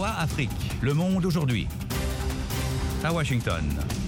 VOA Afrique, le monde aujourd'hui. À Washington.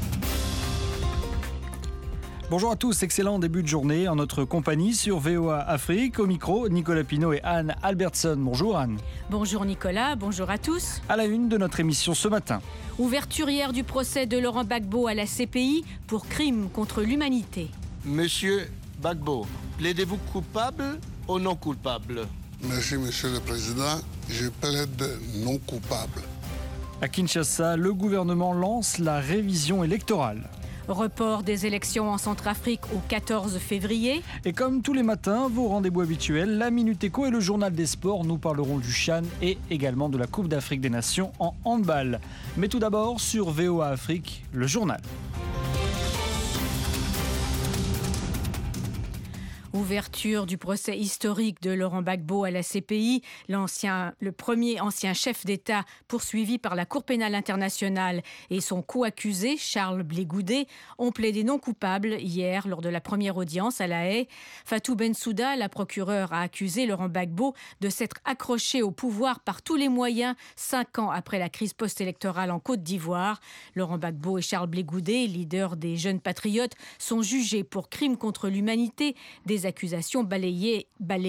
Bonjour à tous, excellent début de journée en notre compagnie sur VOA Afrique. Au micro, Nicolas Pinault et Anne Albertson. Bonjour Anne. Bonjour Nicolas, bonjour à tous. À la une de notre émission ce matin. Ouverture hier du procès de Laurent Gbagbo à la CPI pour crime contre l'humanité. Monsieur Gbagbo, plaidez-vous coupable ou non coupable? Merci, Monsieur le Président. Je plaide non coupable. À Kinshasa, le gouvernement lance la révision électorale. Report des élections en Centrafrique au 14 février. Et comme tous les matins, vos rendez-vous habituels, la Minute Éco et le Journal des Sports, nous parlerons du CHAN et également de la Coupe d'Afrique des Nations en handball. Mais tout d'abord, sur VOA Afrique, le journal. Ouverture du procès historique de Laurent Gbagbo à la CPI, le premier ancien chef d'État poursuivi par la Cour pénale internationale et son co-accusé, Charles Blé Goudet, ont plaidé non coupables hier lors de la première audience à La Haye. Fatou Bensouda, la procureure, a accusé Laurent Gbagbo de s'être accroché au pouvoir par tous les moyens 5 ans après la crise post-électorale en Côte d'Ivoire. Laurent Gbagbo et Charles Blé Goudet, leaders des Jeunes Patriotes, sont jugés pour crimes contre l'humanité, des accusations balayées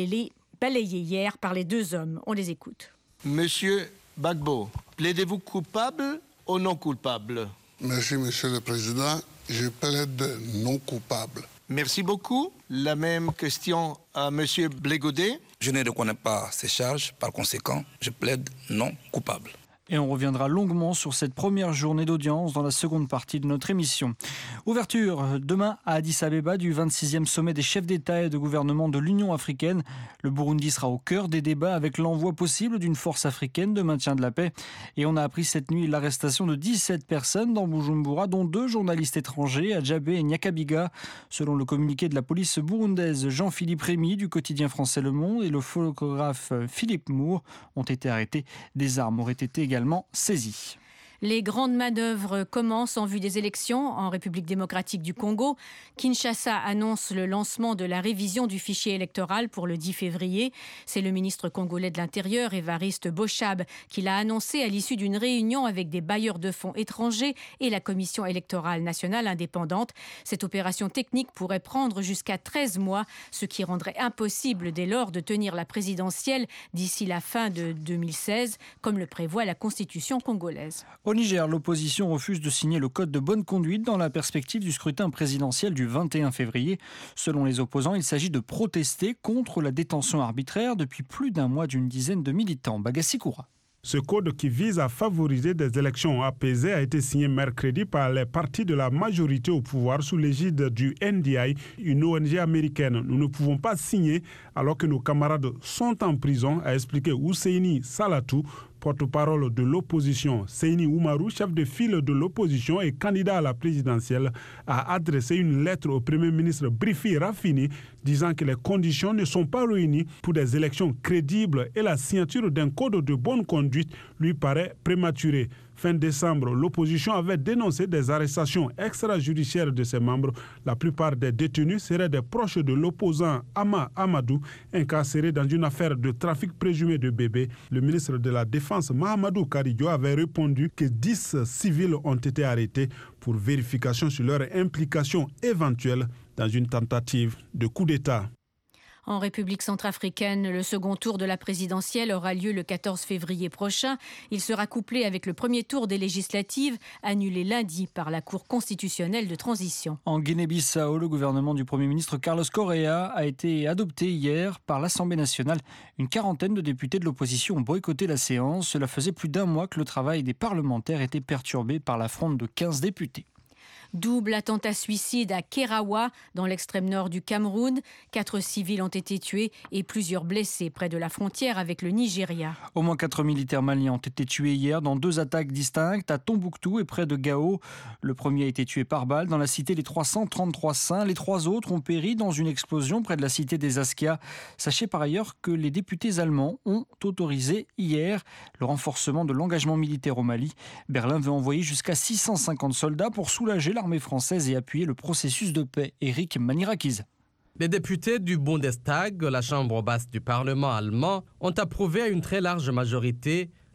hier par les deux hommes. On les écoute. Monsieur Gbagbo, plaidez-vous coupable ou non coupable? Merci, Monsieur le Président. Je plaide non coupable. Merci beaucoup. La même question à Monsieur Blé Goudet. Je ne reconnais pas ces charges, par conséquent, je plaide non coupable. Et on reviendra longuement sur cette première journée d'audience dans la seconde partie de notre émission. Ouverture demain à Addis Abeba du 26e sommet des chefs d'État et de gouvernement de l'Union africaine. Le Burundi sera au cœur des débats avec l'envoi possible d'une force africaine de maintien de la paix. Et on a appris cette nuit l'arrestation de 17 personnes dans Bujumbura, dont 2 journalistes étrangers, Adjabé et Nyakabiga. Selon le communiqué de la police burundaise, Jean-Philippe Rémy du quotidien français Le Monde et le photographe Philippe Moore ont été arrêtés. Des armes auraient été également saisies. Les grandes manœuvres commencent en vue des élections en République démocratique du Congo. Kinshasa annonce le lancement de la révision du fichier électoral pour le 10 février. C'est le ministre congolais de l'Intérieur, Évariste Boshab, qui l'a annoncé à l'issue d'une réunion avec des bailleurs de fonds étrangers et la Commission électorale nationale indépendante. Cette opération technique pourrait prendre jusqu'à 13 mois, ce qui rendrait impossible dès lors de tenir la présidentielle d'ici la fin de 2016, comme le prévoit la Constitution congolaise. Au Niger, l'opposition refuse de signer le code de bonne conduite dans la perspective du scrutin présidentiel du 21 février. Selon les opposants, il s'agit de protester contre la détention arbitraire depuis plus d'un mois d'une dizaine de militants. Bagassi Koura. Ce code qui vise à favoriser des élections apaisées a été signé mercredi par les partis de la majorité au pouvoir sous l'égide du NDI, une ONG américaine. Nous ne pouvons pas signer alors que nos camarades sont en prison, a expliqué Ousseini Salatou, porte-parole de l'opposition. Seyni Oumarou, chef de file de l'opposition et candidat à la présidentielle, a adressé une lettre au Premier ministre Brifi Rafini disant que les conditions ne sont pas réunies pour des élections crédibles et la signature d'un code de bonne conduite lui paraît prématurée. Fin décembre, l'opposition avait dénoncé des arrestations extrajudiciaires de ses membres. La plupart des détenus seraient des proches de l'opposant Ama Amadou, incarcéré dans une affaire de trafic présumé de bébés. Le ministre de la Défense, Mahamadou Karidio, avait répondu que 10 civils ont été arrêtés pour vérification sur leur implication éventuelle dans une tentative de coup d'État. En République centrafricaine, le second tour de la présidentielle aura lieu le 14 février prochain. Il sera couplé avec le premier tour des législatives, annulé lundi par la Cour constitutionnelle de transition. En Guinée-Bissau, le gouvernement du Premier ministre Carlos Correa a été adopté hier par l'Assemblée nationale. Une quarantaine de députés de l'opposition ont boycotté la séance. Cela faisait plus d'un mois que le travail des parlementaires était perturbé par la fronde de 15 députés. Double attentat suicide à Kerawa, dans l'extrême nord du Cameroun. 4 civils ont été tués et plusieurs blessés près de la frontière avec le Nigeria. Au moins 4 militaires maliens ont été tués hier dans 2 attaques distinctes à Tombouctou et près de Gao. Le premier a été tué par balle dans la cité des 333 Saints. Les 3 autres ont péri dans une explosion près de la cité des Askia. Sachez par ailleurs que les députés allemands ont autorisé hier le renforcement de l'engagement militaire au Mali. Berlin veut envoyer jusqu'à 650 soldats pour soulager l'armée française et appuyer le processus de paix. Éric Manirakiz. Les députés du Bundestag, la chambre basse du Parlement allemand, ont approuvé à une très large majorité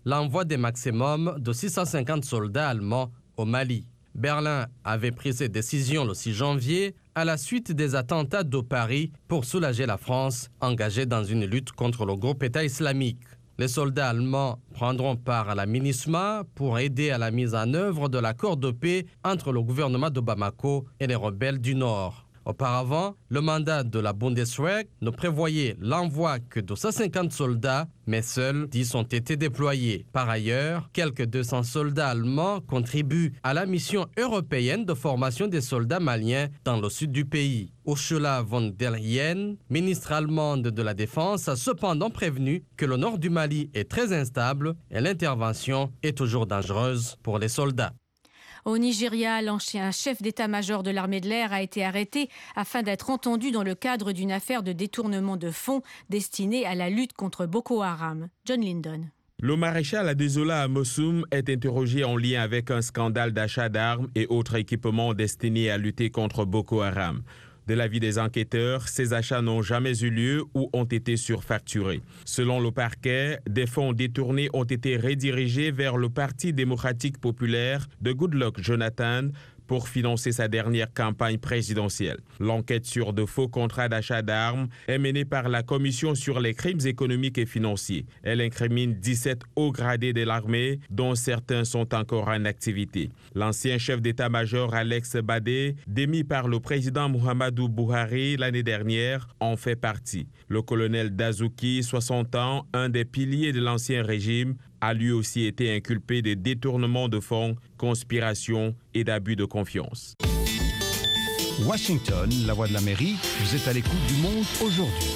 l'envoi des maximums de 650 soldats allemands au Mali. Berlin avait pris cette décision le 6 janvier à la suite des attentats de Paris pour soulager la France engagée dans une lutte contre le groupe État islamique. Les soldats allemands prendront part à la MINUSMA pour aider à la mise en œuvre de l'accord de paix entre le gouvernement de Bamako et les rebelles du Nord. Auparavant, le mandat de la Bundeswehr ne prévoyait l'envoi que de 150 soldats, mais seuls 10 ont été déployés. Par ailleurs, quelques 200 soldats allemands contribuent à la mission européenne de formation des soldats maliens dans le sud du pays. Ursula von der Leyen, ministre allemande de la Défense, a cependant prévenu que le nord du Mali est très instable et l'intervention est toujours dangereuse pour les soldats. Au Nigeria, l'ancien chef d'état-major de l'armée de l'air a été arrêté afin d'être entendu dans le cadre d'une affaire de détournement de fonds destinée à la lutte contre Boko Haram. John Lyndon. Le maréchal Adezola Amosoum est interrogé en lien avec un scandale d'achat d'armes et autres équipements destinés à lutter contre Boko Haram. De l'avis des enquêteurs, ces achats n'ont jamais eu lieu ou ont été surfacturés. Selon le parquet, des fonds détournés ont été redirigés vers le Parti démocratique populaire de Goodluck Jonathan pour financer sa dernière campagne présidentielle. L'enquête sur de faux contrats d'achat d'armes est menée par la Commission sur les crimes économiques et financiers. Elle incrimine 17 hauts gradés de l'armée, dont certains sont encore en activité. L'ancien chef d'état-major Alex Badé, démis par le président Muhammadu Buhari l'année dernière, en fait partie. Le colonel Dazuki, 60 ans, un des piliers de l'ancien régime, a lui aussi été inculpé de détournement de fonds, conspiration et d'abus de confiance. Washington, la voix de l'Amérique, vous êtes à l'écoute du monde aujourd'hui.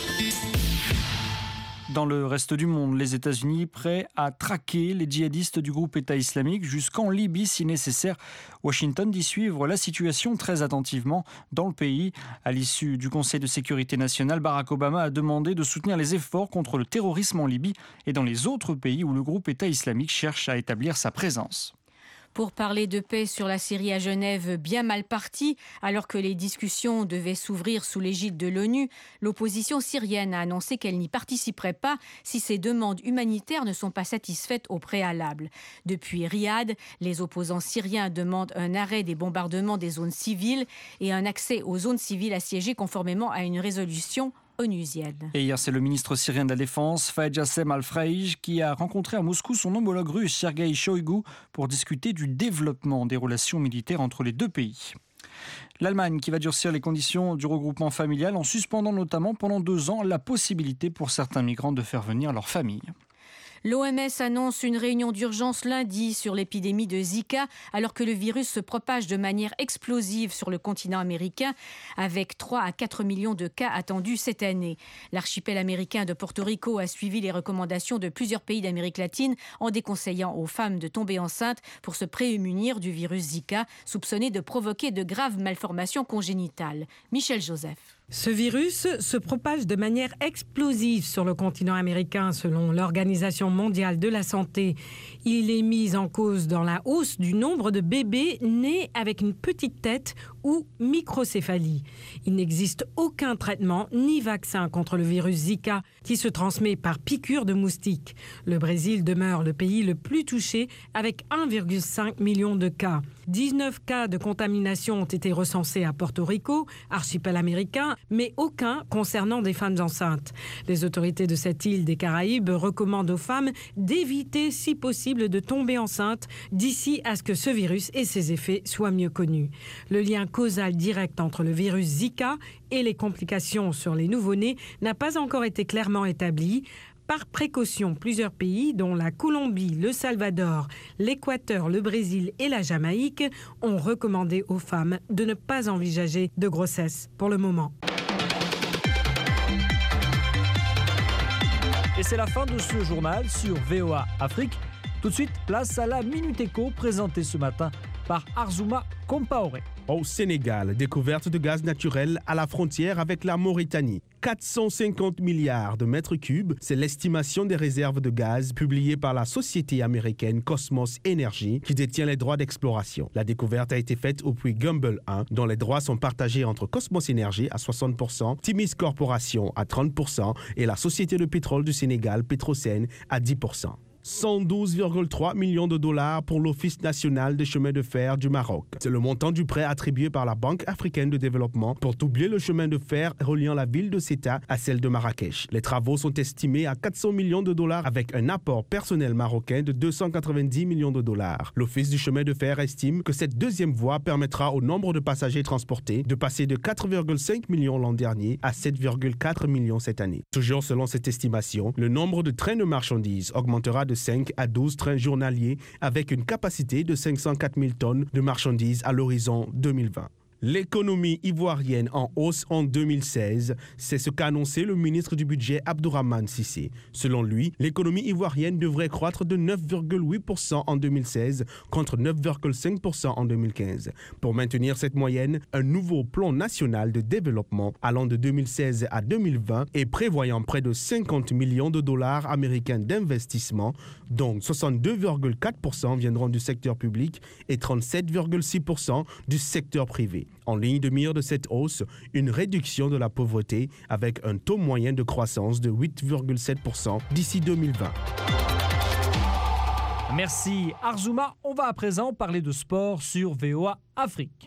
Dans le reste du monde, les États-Unis prêts à traquer les djihadistes du groupe État islamique jusqu'en Libye si nécessaire. Washington dit suivre la situation très attentivement dans le pays. À l'issue du Conseil de sécurité nationale, Barack Obama a demandé de soutenir les efforts contre le terrorisme en Libye et dans les autres pays où le groupe État islamique cherche à établir sa présence. Pour parler de paix sur la Syrie à Genève, bien mal parti, alors que les discussions devaient s'ouvrir sous l'égide de l'ONU, l'opposition syrienne a annoncé qu'elle n'y participerait pas si ses demandes humanitaires ne sont pas satisfaites au préalable. Depuis Riyad, les opposants syriens demandent un arrêt des bombardements des zones civiles et un accès aux zones civiles assiégées conformément à une résolution onusienne. Et hier, c'est le ministre syrien de la Défense, Fayez Jassem Al-Freij, qui a rencontré à Moscou son homologue russe, Sergueï Shoïgu, pour discuter du développement des relations militaires entre les deux pays. L'Allemagne qui va durcir les conditions du regroupement familial en suspendant notamment pendant 2 ans la possibilité pour certains migrants de faire venir leur famille. L'OMS annonce une réunion d'urgence lundi sur l'épidémie de Zika, alors que le virus se propage de manière explosive sur le continent américain, avec 3 à 4 millions de cas attendus cette année. L'archipel américain de Porto Rico a suivi les recommandations de plusieurs pays d'Amérique latine en déconseillant aux femmes de tomber enceintes pour se prémunir du virus Zika, soupçonné de provoquer de graves malformations congénitales. Michel Joseph. Ce virus se propage de manière explosive sur le continent américain, selon l'Organisation mondiale de la santé. Il est mis en cause dans la hausse du nombre de bébés nés avec une petite tête ou microcéphalie. Il n'existe aucun traitement ni vaccin contre le virus Zika qui se transmet par piqûre de moustiques. Le Brésil demeure le pays le plus touché avec 1,5 million de cas. 19 cas de contamination ont été recensés à Porto Rico, archipel américain, mais aucun concernant des femmes enceintes. Les autorités de cette île des Caraïbes recommandent aux femmes d'éviter si possible de tomber enceinte d'ici à ce que ce virus et ses effets soient mieux connus. Le lien causal direct entre le virus Zika et les complications sur les nouveau-nés n'a pas encore été clairement établi. Par précaution, plusieurs pays, dont la Colombie, le Salvador, l'Équateur, le Brésil et la Jamaïque, ont recommandé aux femmes de ne pas envisager de grossesse pour le moment. Et c'est la fin de ce journal sur VOA Afrique. Tout de suite, place à la Minute Éco présentée ce matin par Arzouma Compaoré. Au Sénégal, découverte de gaz naturel à la frontière avec la Mauritanie. 450 milliards de mètres cubes, c'est l'estimation des réserves de gaz publiée par la société américaine Cosmos Energy qui détient les droits d'exploration. La découverte a été faite au puits Gumble 1, dont les droits sont partagés entre Cosmos Energy à 60%, Timis Corporation à 30% et la société de pétrole du Sénégal Petrosen à 10%. 112,3 millions de dollars pour l'Office national des chemins de fer du Maroc. C'est le montant du prêt attribué par la Banque africaine de développement pour doubler le chemin de fer reliant la ville de Ceuta à celle de Marrakech. Les travaux sont estimés à 400 millions de dollars avec un apport personnel marocain de 290 millions de dollars. L'Office du chemin de fer estime que cette deuxième voie permettra au nombre de passagers transportés de passer de 4,5 millions l'an dernier à 7,4 millions cette année. Toujours selon cette estimation, le nombre de trains de marchandises augmentera de 5 à 12 trains journaliers avec une capacité de 504 000 tonnes de marchandises à l'horizon 2020. L'économie ivoirienne en hausse en 2016, c'est ce qu'a annoncé le ministre du Budget Abdourahmane Cissé. Selon lui, l'économie ivoirienne devrait croître de 9,8% en 2016 contre 9,5% en 2015. Pour maintenir cette moyenne, un nouveau plan national de développement allant de 2016 à 2020 et prévoyant près de 50 millions de dollars américains d'investissement, dont 62,4% viendront du secteur public et 37,6% du secteur privé. En ligne de mire de cette hausse, une réduction de la pauvreté avec un taux moyen de croissance de 8,7% d'ici 2020. Merci Arzouma. On va à présent parler de sport sur VOA Afrique.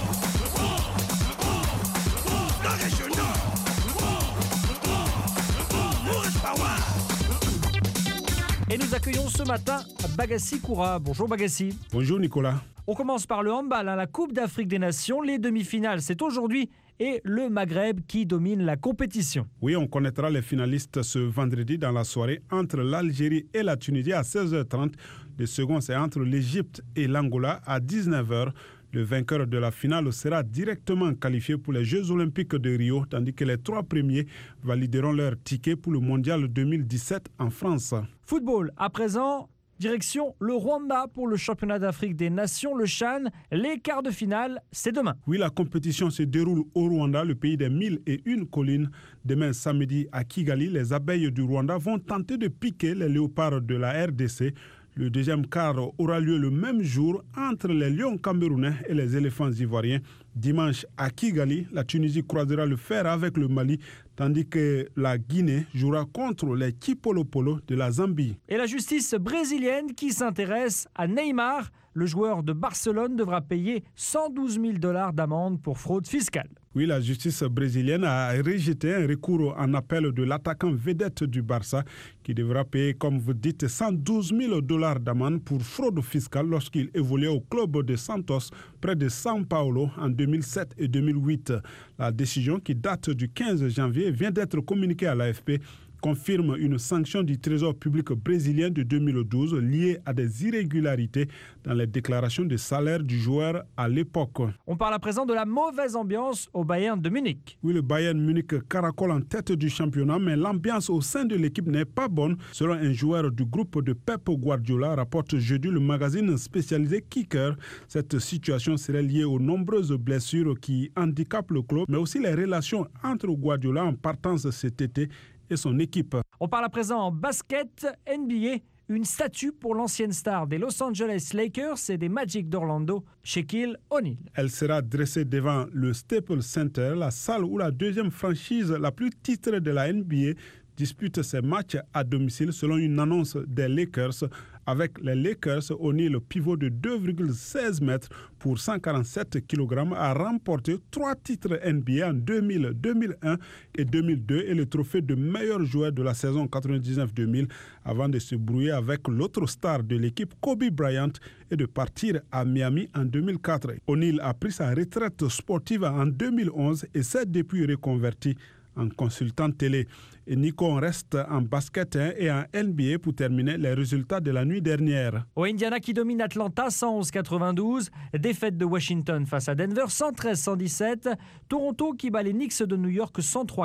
Et nous accueillons ce matin Bagassi Koura. Bonjour Bagassi. Bonjour Nicolas. On commence par le handball, la Coupe d'Afrique des Nations. Les demi-finales, c'est aujourd'hui et le Maghreb qui domine la compétition. Oui, on connaîtra les finalistes ce vendredi dans la soirée entre l'Algérie et la Tunisie à 16h30. Le second, c'est entre l'Égypte et l'Angola à 19h. Le vainqueur de la finale sera directement qualifié pour les Jeux Olympiques de Rio, tandis que les 3 premiers valideront leur ticket pour le Mondial 2017 en France. Football, à présent, direction le Rwanda pour le championnat d'Afrique des Nations, le CHAN. Les quarts de finale, c'est demain. Oui, la compétition se déroule au Rwanda, le pays des 1001 collines. Demain samedi à Kigali, les abeilles du Rwanda vont tenter de piquer les léopards de la RDC. Le deuxième quart aura lieu le même jour entre les lions camerounais et les éléphants ivoiriens. Dimanche à Kigali, la Tunisie croisera le fer avec le Mali, tandis que la Guinée jouera contre les Chipolopolo de la Zambie. Et la justice brésilienne qui s'intéresse à Neymar, le joueur de Barcelone devra payer 112 000 $ d'amende pour fraude fiscale. Oui, la justice brésilienne a rejeté un recours en appel de l'attaquant vedette du Barça qui devra payer, comme vous dites, 112 000 $ d'amende pour fraude fiscale lorsqu'il évoluait au club de Santos près de São Paulo en 2007 et 2008. La décision qui date du 15 janvier vient d'être communiquée à l'AFP confirme une sanction du Trésor public brésilien de 2012 liée à des irrégularités dans les déclarations de salaire du joueur à l'époque. On parle à présent de la mauvaise ambiance au Bayern de Munich. Oui, le Bayern Munich caracole en tête du championnat, mais l'ambiance au sein de l'équipe n'est pas bonne. Selon un joueur du groupe de Pep Guardiola, rapporte jeudi le magazine spécialisé Kicker. Cette situation serait liée aux nombreuses blessures qui handicapent le club, mais aussi les relations entre Guardiola en partance cet été et son équipe. On parle à présent en basket NBA. Une statue pour l'ancienne star des Los Angeles Lakers et des Magic d'Orlando, Shaquille O'Neal. Elle sera dressée devant le Staples Center, la salle où la deuxième franchise la plus titrée de la NBA dispute ses matchs à domicile selon une annonce des Lakers. Avec les Lakers, O'Neal, pivot de 2,16 mètres pour 147 kg, a remporté 3 titres NBA en 2000, 2001 et 2002 et le trophée de meilleur joueur de la saison 99-2000 avant de se brouiller avec l'autre star de l'équipe, Kobe Bryant, et de partir à Miami en 2004. O'Neal a pris sa retraite sportive en 2011 et s'est depuis reconverti en consultant télé. Et Nico, on reste en basket et en NBA pour terminer les résultats de la nuit dernière. Au Indiana qui domine Atlanta 111-92, défaite de Washington face à Denver 113-117, Toronto qui bat les Knicks de New York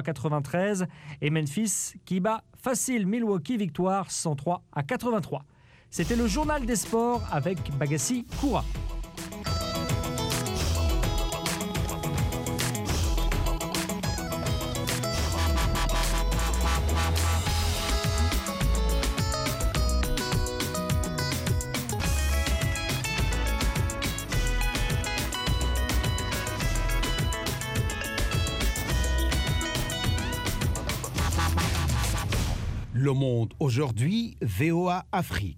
103-93 et Memphis qui bat facile Milwaukee, victoire 103-83. C'était le journal des sports avec Bagassi Koura. Le Monde aujourd'hui, VOA Afrique.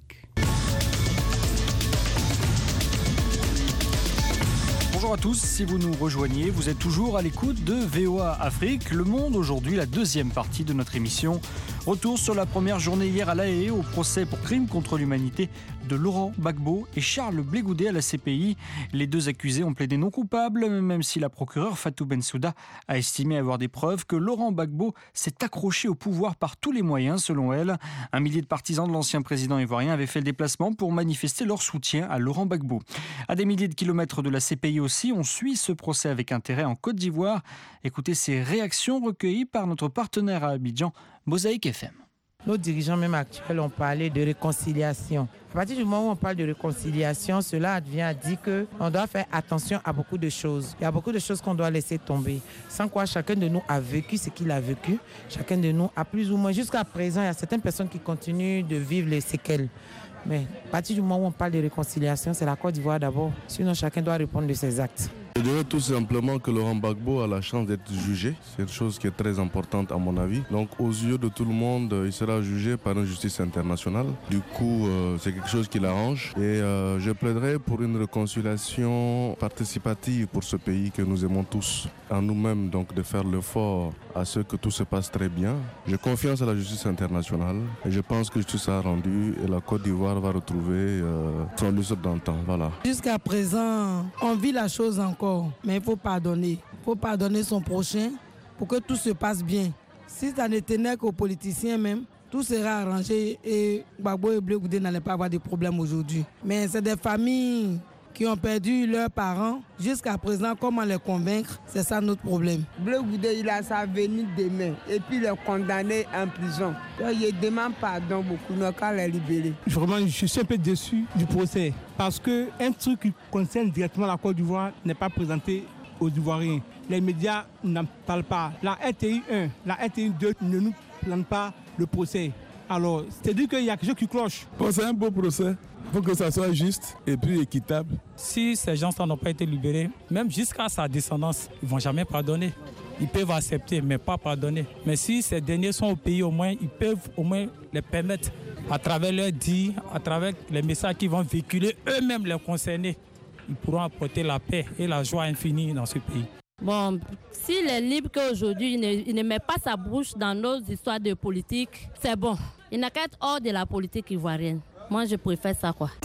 Bonjour à tous, si vous nous rejoignez, vous êtes toujours à l'écoute de VOA Afrique. Le Monde aujourd'hui, la deuxième partie de notre émission. Retour sur la première journée hier à La Haye au procès pour crimes contre l'humanité de Laurent Gbagbo et Charles Blé Goudet à la CPI. Les deux accusés ont plaidé non coupables, même si la procureure Fatou Bensouda a estimé avoir des preuves que Laurent Gbagbo s'est accroché au pouvoir par tous les moyens, selon elle. 1 millier de partisans de l'ancien président ivoirien avaient fait le déplacement pour manifester leur soutien à Laurent Gbagbo. À des milliers de kilomètres de la CPI aussi, on suit ce procès avec intérêt en Côte d'Ivoire. Écoutez ces réactions recueillies par notre partenaire à Abidjan, Mosaïque FM. Nos dirigeants même actuels ont parlé de réconciliation. À partir du moment où on parle de réconciliation, cela vient à dire qu'on doit faire attention à beaucoup de choses. Il y a beaucoup de choses qu'on doit laisser tomber. Sans quoi chacun de nous a vécu ce qu'il a vécu. Chacun de nous a plus ou moins, jusqu'à présent, il y a certaines personnes qui continuent de vivre les séquelles. Mais à partir du moment où on parle de réconciliation, c'est la Côte d'Ivoire d'abord. Sinon, chacun doit répondre de ses actes. Je dirais tout simplement que Laurent Gbagbo a la chance d'être jugé. C'est une chose qui est très importante à mon avis. Donc aux yeux de tout le monde, il sera jugé par une justice internationale. Du coup, c'est quelque chose qui l'arrange. Et je plaiderai pour une réconciliation participative pour ce pays que nous aimons tous. À nous-mêmes donc de faire l'effort à ce que tout se passe très bien. J'ai confiance à la justice internationale et je pense que tout sera rendu et la Côte d'Ivoire va retrouver son lustre d'antan. Voilà. Jusqu'à présent, on vit la chose encore, mais il faut pardonner. Il faut pardonner son prochain pour que tout se passe bien. Si ça ne tenait qu'aux politiciens même, tout sera arrangé et Gbagbo et Blé Goudet n'allaient pas avoir de problème aujourd'hui. Mais c'est des familles qui ont perdu leurs parents. Jusqu'à présent, comment les convaincre? C'est ça notre problème. Blé Goudet, il a sa venue demain et puis il est condamné en prison. Donc, il demande pardon beaucoup, nous qu'à les libérer. Vraiment, je suis un peu déçu du procès parce qu'un truc qui concerne directement la Côte d'Ivoire n'est pas présenté aux Ivoiriens. Les médias n'en parlent pas. La RTI 1, la RTI 2 ne nous plante pas le procès. Alors, c'est-à-dire qu'il y a quelque chose qui cloche. Bon, c'est un beau procès. Il faut que ça soit juste et puis équitable. Si ces gens-là n'ont pas été libérés, même jusqu'à sa descendance, ils ne vont jamais pardonner. Ils peuvent accepter, mais pas pardonner. Mais si ces derniers sont au pays, au moins, ils peuvent au moins les permettre, à travers leurs dits, à travers les messages qu'ils vont véhiculer, eux-mêmes les concernés, ils pourront apporter la paix et la joie infinie dans ce pays. Bon, s'il est libre qu'aujourd'hui, il ne met pas sa bouche dans nos histoires de politique, c'est bon. Il n'a qu'à être hors de la politique ivoirienne. Moi, je préfère ça, quoi.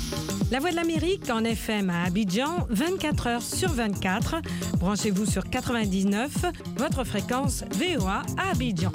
La Voix de l'Amérique en FM à Abidjan, 24 heures sur 24. Branchez-vous sur 99, votre fréquence VOA à Abidjan.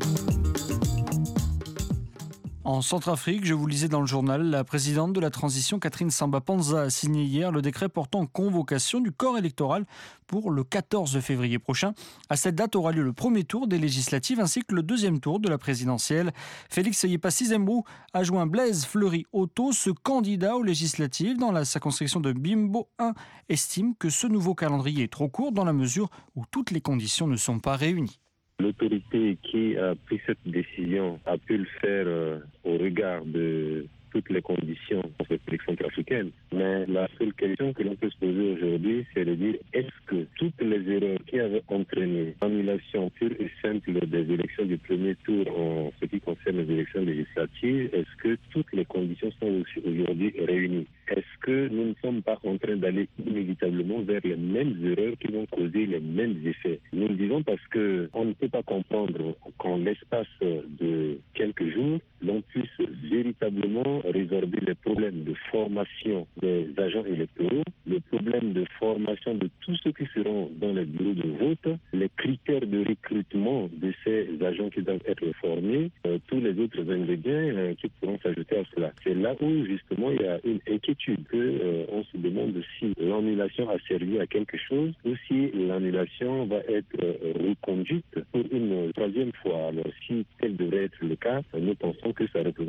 En Centrafrique, je vous lisais dans le journal, la présidente de la transition, Catherine Samba-Panza, a signé hier le décret portant convocation du corps électoral pour le 14 février prochain. À cette date aura lieu le premier tour des législatives ainsi que le deuxième tour de la présidentielle. Félix Yepassi-Zembrou a joint Blaise Fleury-Otto, ce candidat aux législatives dans la circonscription de Bimbo 1, estime que ce nouveau calendrier est trop court dans la mesure où toutes les conditions ne sont pas réunies. L'autorité qui a pris cette décision a pu le faire au regard de toutes les conditions de cette élection africaine. Mais la seule question que l'on peut se poser aujourd'hui, c'est de dire est-ce que toutes les erreurs qui avaient entraîné l'annulation pure et simple des élections du premier tour en ce qui concerne les élections législatives, est-ce que toutes les conditions sont aujourd'hui réunies? Est-ce que nous ne sommes pas en train d'aller inévitablement vers les mêmes erreurs qui vont causer les mêmes effets? Nous le disons parce qu'on ne peut pas comprendre qu'en l'espace de quelques jours, l'on puisse véritablement résorber les problèmes de formation des agents électoraux, le problème de formation de tous ceux qui seront dans les bureaux de vote, les critères de recrutement de ces agents qui doivent être formés, tous les autres ingrédients qui pourront s'ajouter à cela. C'est là où justement il y a une inquiétude qu'on se demande si l'annulation a servi à quelque chose ou si l'annulation va être reconduite pour une troisième fois. Alors si tel devrait être le cas, nous pensons que ça représente quand même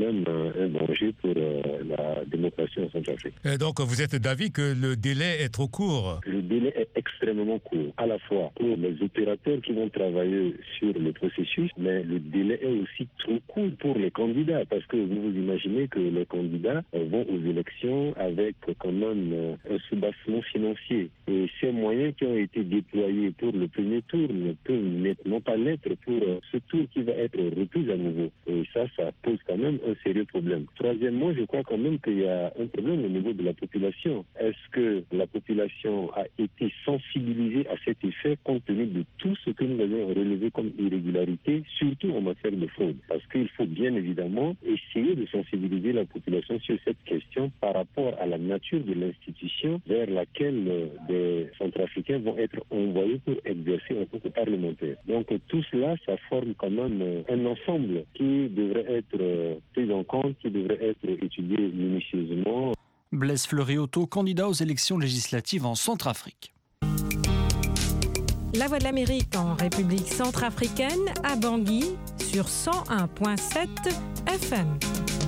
même un danger pour la démocratie en Centrafrique. Donc vous êtes d'avis que le délai est trop court? Le délai est extrêmement court, à la fois pour les opérateurs qui vont travailler sur le processus, mais le délai est aussi trop court pour les candidats, parce que vous imaginez que les candidats vont aux élections avec quand même un soubassement financier. Et ces moyens qui ont été déployés pour le premier tour ne peuvent non pas l'être pour ce tour qui va être repris à nouveau. Et ça pose quand même un sérieux problème. Troisièmement, je crois quand même qu'il y a un problème au niveau de la population. Est-ce que la population a été sensibilisée à cet effet compte tenu de tout ce que nous avons relevé comme irrégularité, surtout en matière de fraude? Parce qu'il faut bien évidemment essayer de sensibiliser la population sur cette question par rapport à la nature de l'institution vers laquelle des Centrafricains vont être envoyés pour exercer en tant que parlementaires. Donc tout cela, ça forme quand même un ensemble qui devrait être pris en compte, qui devrait être étudié minutieusement. Blaise Fleury-Otto, candidat aux élections législatives en Centrafrique. La Voix de l'Amérique en République centrafricaine, à Bangui, sur 101.7 FM.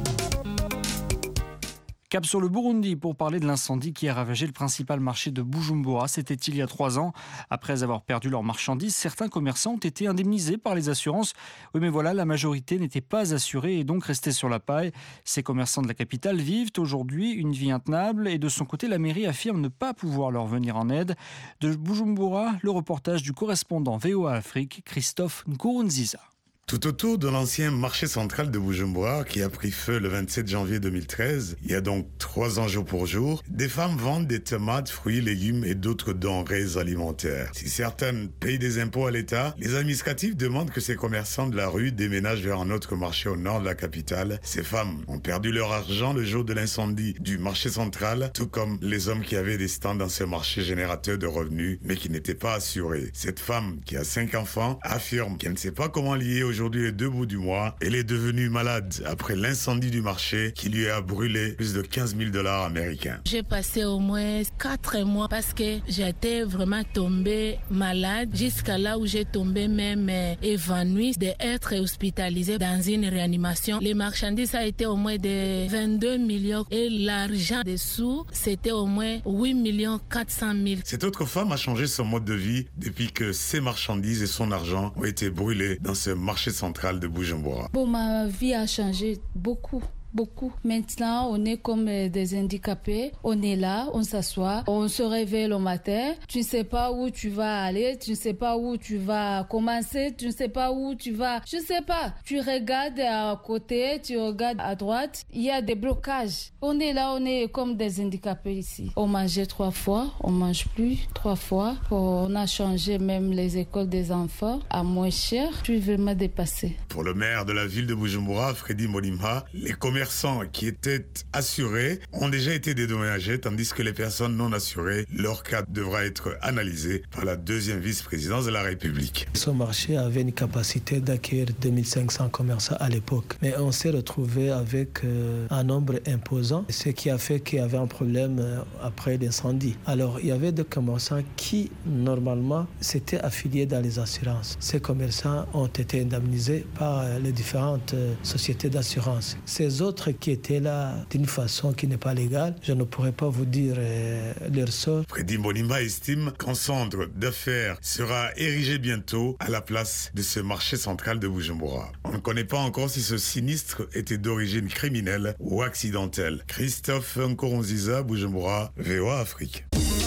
Cap sur le Burundi pour parler de l'incendie qui a ravagé le principal marché de Bujumbura. C'était il y a 3 ans. Après avoir perdu leurs marchandises, certains commerçants ont été indemnisés par les assurances. Oui, mais voilà, la majorité n'était pas assurée et donc restait sur la paille. Ces commerçants de la capitale vivent aujourd'hui une vie intenable et de son côté, la mairie affirme ne pas pouvoir leur venir en aide. De Bujumbura, le reportage du correspondant VOA Afrique, Christophe Nkurunziza. Tout autour de l'ancien marché central de Bujumbura, qui a pris feu le 27 janvier 2013, il y a donc 3 ans jour pour jour, des femmes vendent des tomates, fruits, légumes et d'autres denrées alimentaires. Si certaines payent des impôts à l'État, les administratifs demandent que ces commerçants de la rue déménagent vers un autre marché au nord de la capitale. Ces femmes ont perdu leur argent le jour de l'incendie du marché central, tout comme les hommes qui avaient des stands dans ce marché générateur de revenus, mais qui n'étaient pas assurés. Cette femme, qui a 5 enfants, affirme qu'elle ne sait pas comment lier aujourd'hui les 2 bouts du mois. Elle est devenue malade après l'incendie du marché qui lui a brûlé plus de 15 000 $ américains. J'ai passé au moins 4 mois parce que j'étais vraiment tombée malade jusqu'à là où j'ai tombé même évanouie d'être hospitalisée dans une réanimation. Les marchandises a été au moins de 22 millions et l'argent dessous c'était au moins 8 400 000. Cette autre femme a changé son mode de vie depuis que ses marchandises et son argent ont été brûlés dans ce marché central de Bujumbura. Bon, ma vie a changé beaucoup. Maintenant, on est comme des handicapés. On est là, on s'assoit, on se réveille le matin. Tu ne sais pas où tu vas aller, tu ne sais pas où tu vas commencer, tu ne sais pas où tu vas. Je ne sais pas. Tu regardes à côté, tu regardes à droite. Il y a des blocages. On est là, on est comme des handicapés ici. On mangeait 3 fois, on mange plus 3 fois. On a changé même les écoles des enfants à moins cher. Je suis vraiment dépassée. Pour le maire de la ville de Bujumbura, Fredy Mbonimpa, les commerçants qui étaient assurés ont déjà été dédommagés, tandis que les personnes non assurées, leur cas devra être analysé par la 2e vice-présidence de la République. Ce marché avait une capacité d'accueillir 2500 commerçants à l'époque, mais on s'est retrouvé avec un nombre imposant, ce qui a fait qu'il y avait un problème après l'incendie. Alors il y avait des commerçants qui normalement s'étaient affiliés dans les assurances. Ces commerçants ont été indemnisés par les différentes sociétés d'assurance. Ces autres qui étaient là d'une façon qui n'est pas légale, je ne pourrais pas vous dire leur sort. Fredy Mbonimpa estime qu'un centre d'affaires sera érigé bientôt à la place de ce marché central de Bujumbura. On ne connaît pas encore si ce sinistre était d'origine criminelle ou accidentelle. Christophe Nkurunziza, Bujumbura, VOA Afrique.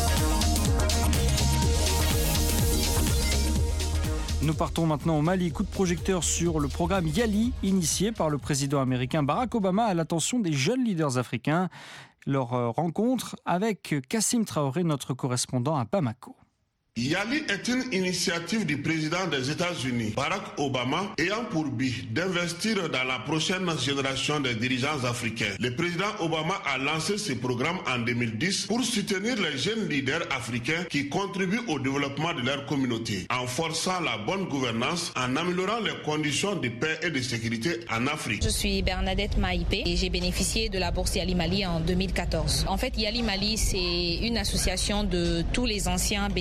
Nous partons maintenant au Mali. Coup de projecteur sur le programme Yali, initié par le président américain Barack Obama à l'attention des jeunes leaders africains. Leur rencontre avec Kassim Traoré, notre correspondant à Bamako. Yali est une initiative du président des États-Unis, Barack Obama, ayant pour but d'investir dans la prochaine génération de dirigeants africains. Le président Obama a lancé ce programme en 2010 pour soutenir les jeunes leaders africains qui contribuent au développement de leur communauté, en forçant la bonne gouvernance, en améliorant les conditions de paix et de sécurité en Afrique. Je suis Bernadette Maïpé et j'ai bénéficié de la bourse Yali Mali en 2014. En fait, Yali Mali, c'est une association de tous les anciens bénéficiaires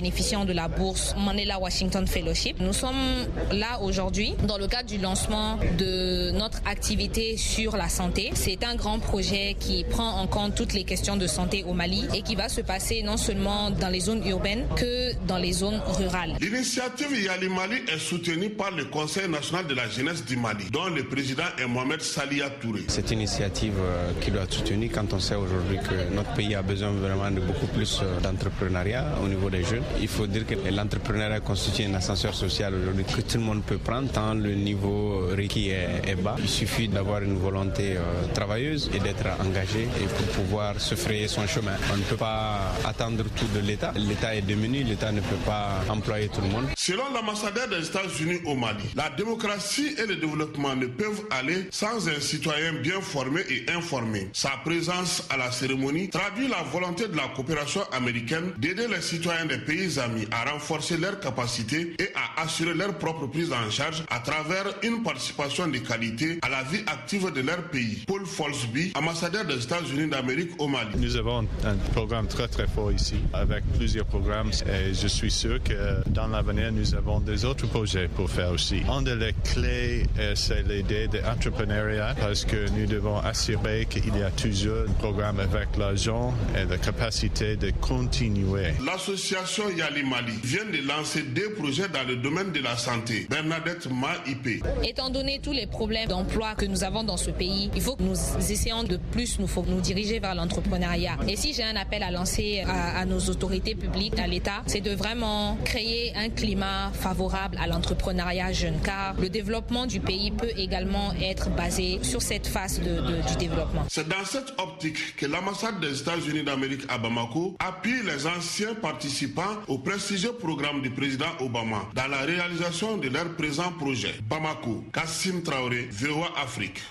création de la bourse Mandela Washington Fellowship. Nous sommes là aujourd'hui dans le cadre du lancement de notre activité sur la santé. C'est un grand projet qui prend en compte toutes les questions de santé au Mali et qui va se passer non seulement dans les zones urbaines que dans les zones rurales. L'initiative Yali Mali est soutenue par le Conseil national de la jeunesse du Mali, dont le président est Mohamed Salia Touré. Cette initiative qui doit être soutenue quand on sait aujourd'hui que notre pays a besoin vraiment de beaucoup plus d'entrepreneuriat au niveau des jeunes. Il faut dire que l'entrepreneuriat constitue un ascenseur social aujourd'hui que tout le monde peut prendre tant le niveau requis est bas. Il suffit d'avoir une volonté travailleuse et d'être engagé et pour pouvoir se frayer son chemin. On ne peut pas attendre tout de l'État. L'État est démuni, l'État ne peut pas employer tout le monde. Selon l'ambassadeur des États-Unis au Mali, la démocratie et le développement ne peuvent aller sans un citoyen bien formé et informé. Sa présence à la cérémonie traduit la volonté de la coopération américaine d'aider les citoyens des pays amis à renforcer leurs capacités et à assurer leur propre prise en charge à travers une participation de qualité à la vie active de leur pays. Paul Folsby, ambassadeur des États-Unis d'Amérique au Mali. Nous avons un programme très fort ici avec plusieurs programmes et je suis sûr que dans l'avenir nous avons des autres projets pour faire aussi. Un des clés c'est l'idée de l'entrepreneuriat parce que nous devons assurer qu'il y a toujours un programme avec l'argent et la capacité de continuer. L'association Yali Mali vient de lancer des projets dans le domaine de la santé. Bernadette Maïpé. Étant donné tous les problèmes d'emploi que nous avons dans ce pays, il faut que nous essayons de plus nous diriger vers l'entrepreneuriat. Et si j'ai un appel à lancer à nos autorités publiques, à l'État, c'est de vraiment créer un climat favorable à l'entrepreneuriat jeune, car le développement du pays peut également être basé sur cette phase du développement. C'est dans cette optique que l'ambassade des États-Unis d'Amérique à Bamako appuie les anciens participants au prestigieux programme du président Obama dans la réalisation de leurs présents projets. Bamako, Kassim Traoré, VOA Afrique.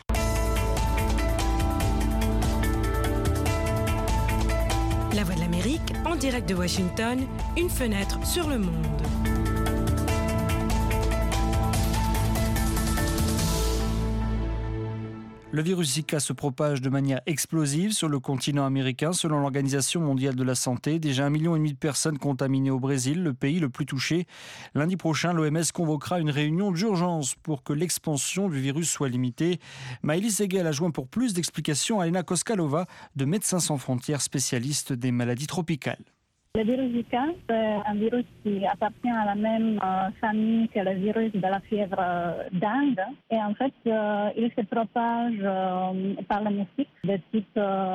La Voix de l'Amérique, en direct de Washington, une fenêtre sur le monde. Le virus Zika se propage de manière explosive sur le continent américain. Selon l'Organisation mondiale de la santé, déjà 1,5 million de personnes contaminées au Brésil, le pays le plus touché. Lundi prochain, l'OMS convoquera une réunion d'urgence pour que l'expansion du virus soit limitée. Maëlys Seguel a joint pour plus d'explications à Elena Koskalova de Médecins sans frontières, spécialiste des maladies tropicales. Le virus Zika, c'est un virus qui appartient à la même famille que le virus de la fièvre d'Inde. Et en fait, il se propage par le moustique de type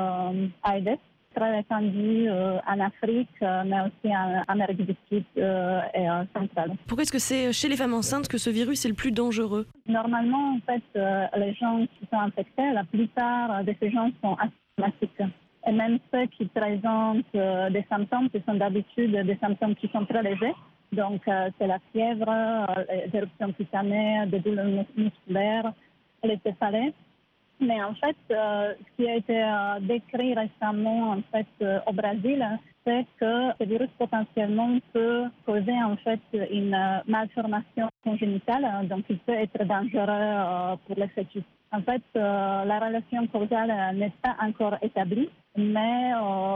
Aedes, très répandu en Afrique, mais aussi en Amérique du Sud et centrale. Pourquoi est-ce que c'est chez les femmes enceintes que ce virus est le plus dangereux ? Normalement, en fait, les gens qui sont infectés, la plupart de ces gens sont asymptomatiques. Et même ceux qui présentent des symptômes qui sont d'habitude des symptômes qui sont très légers. Donc, c'est la fièvre, les éruptions cutanées, des douleurs musculaires, les céphalées. Mais en fait, ce qui a été décrit récemment en fait, au Brésil, c'est que ce virus potentiellement peut causer en fait une malformation congénitale. Donc, il peut être dangereux pour les fœtus. En fait, la relation causale n'est pas encore établie, mais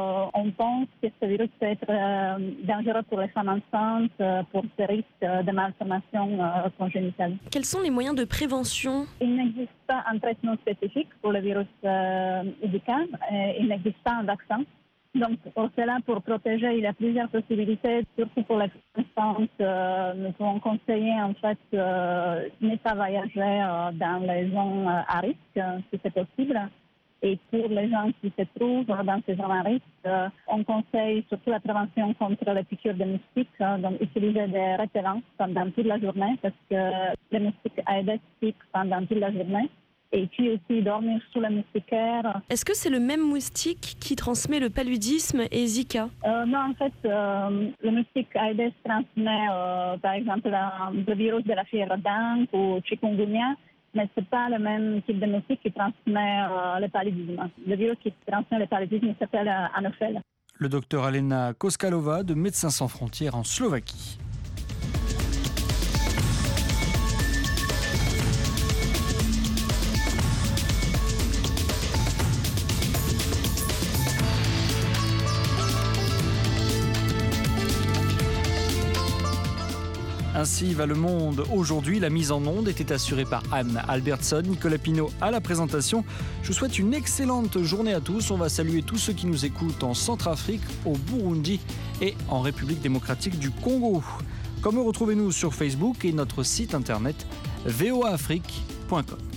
on pense que ce virus peut être dangereux pour les femmes enceintes pour ce risque de malformation congénitale. Quels sont les moyens de prévention ? Il n'existe pas un traitement spécifique pour le virus Zika, il n'existe pas un vaccin. Donc, pour cela, pour protéger, il y a plusieurs possibilités, surtout pour les femmes enceintes. Nous pouvons conseiller, en fait, ne pas voyager dans les zones à risque, si c'est possible. Et pour les gens qui se trouvent dans ces zones à risque, on conseille surtout la prévention contre les piqûres de moustiques, donc utiliser des repellents pendant toute la journée, parce que les moustiques Aedes piquent pendant toute la journée. Et puis aussi dormir sous le moustiquaire. Est-ce que c'est le même moustique qui transmet le paludisme et Zika ? Non, en fait, le moustique Aedes transmet, par exemple, le virus de la fièvre d'Inde ou chikungunya, mais ce n'est pas le même type de moustique qui transmet le paludisme. Le virus qui transmet le paludisme s'appelle Anophèle. Le docteur Elena Koskalova de Médecins sans frontières en Slovaquie. Ainsi va le monde aujourd'hui. La mise en onde était assurée par Anne Albertson, Nicolas Pinault à la présentation. Je vous souhaite une excellente journée à tous. On va saluer tous ceux qui nous écoutent en Centrafrique, au Burundi et en République démocratique du Congo. Comme retrouvez-nous sur Facebook et notre site internet voaafrique.com.